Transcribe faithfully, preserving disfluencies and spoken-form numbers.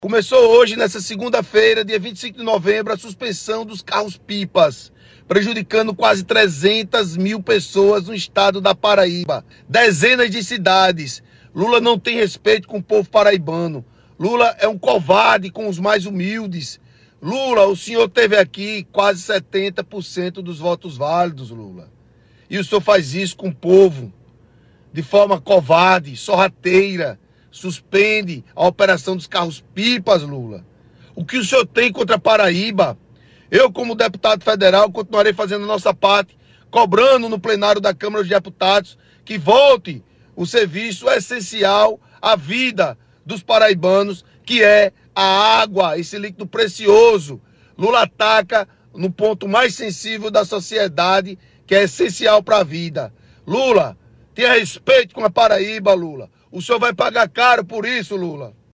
Começou hoje, nessa segunda-feira, dia vinte e cinco de novembro, a suspensão dos carros-pipas, prejudicando quase trezentas mil pessoas no estado da Paraíba. Dezenas de cidades. Lula não tem respeito com o povo paraibano. Lula é um covarde com os mais humildes. Lula, o senhor teve aqui quase setenta por cento dos votos válidos, Lula. E o senhor faz isso com o povo, de forma covarde, sorrateira. Suspende a operação dos carros-pipas, Lula. O que o senhor tem contra a Paraíba? Eu, como deputado federal, continuarei fazendo a nossa parte, cobrando no plenário da Câmara dos Deputados que volte o serviço essencial à vida dos paraibanos, que é a água, esse líquido precioso. Lula ataca no ponto mais sensível da sociedade, que é essencial para a vida. Lula, tenha respeito com a Paraíba, Lula. O senhor vai pagar caro por isso, Lula.